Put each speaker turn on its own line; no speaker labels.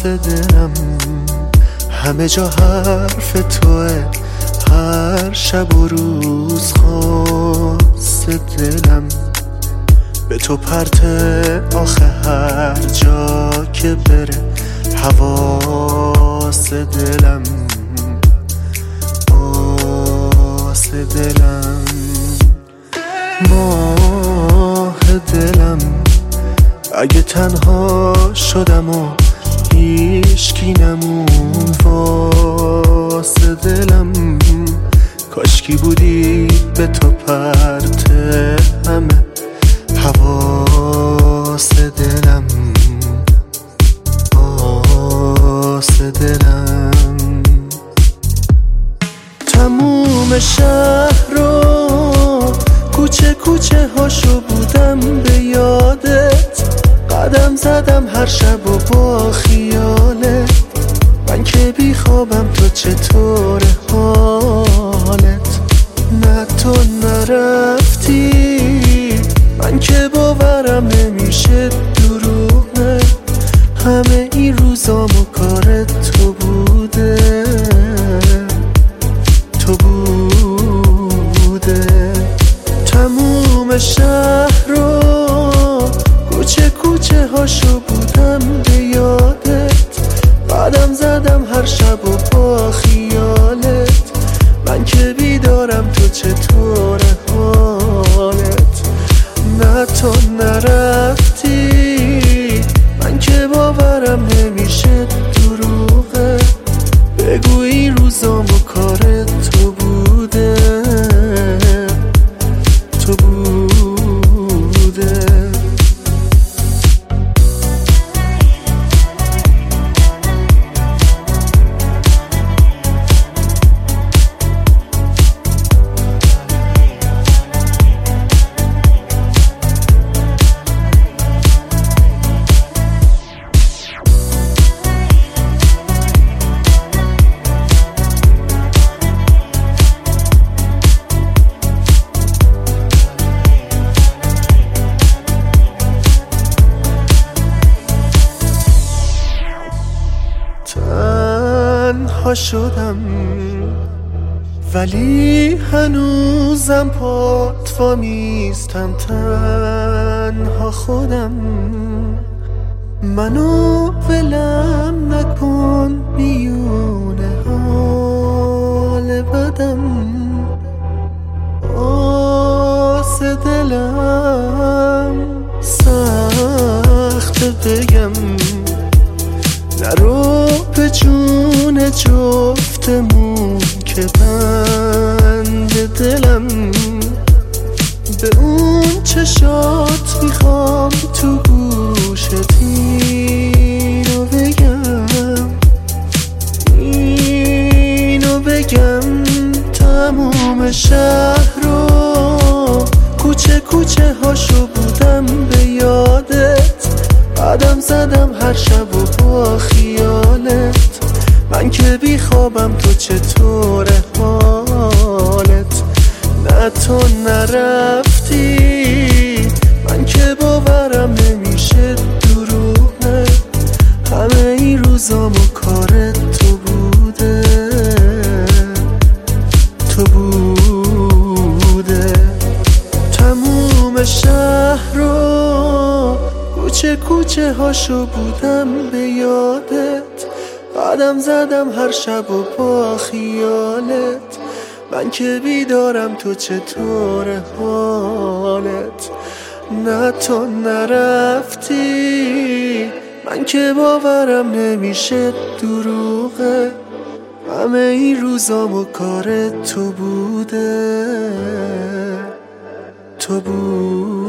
واسه دلم همه جا حرف توه، هر شب و روز خواست دلم به تو پرته، آخه هر جا که بره حواس دلم، واسه دلم ماه دلم. اگه تنها شدم و هیچکی نمون واسه دلم، کاشکی بودی به تو پرته همه حواس دلم، واسه دلم. تموم شهر رو کوچه کوچه هاشو بودم به یادت، قدم زدم هر شب و با خیالت. من که بی خوابم تو چطوره حالت؟ نه تو نرفتی، من که باورم نمیشه دروغه، همه این روزام و کارت تو بوده، تو بوده. تموم شهر رو کوچه کوچه هاشو بودم به یادت، قدم زدم هر شب و با خیالت. من که بیدارم تو چطوره حالت؟ نه تو نرفتی، من که باورم نمیشه دروغه، بگو این روزام و کارت تو بوده، تو بوده. تنها شدم ولی هنوزم پات وامیستم، تنها خودم. منو ولم نکن میونه حال بدم، واسه دلم سخت بگم، نرو به جون جفتمون که بند دلم، به اون چشات میخوام تو گوشت اینو بگم، اینو بگم. تموم شهر رو کوچه کوچه هاشو بودم به یادت، قدم زدم هر شب و با خیالت. من که بی خوابم تو چطوره حالت؟ نه تو نرفتی، من که باورم نمیشه دروغه، همه این روزام و کارت تو بوده، تو بوده. تموم شهر رو کوچه کوچه هاشو بودم به یادت، قدم زدم هر شب و با خیالت. من که بیدارم تو چطوره حالت؟ نه تو نرفتی، من که باورم نمیشه دروغه، همه این روزام و کارت تو بوده، تو بوده.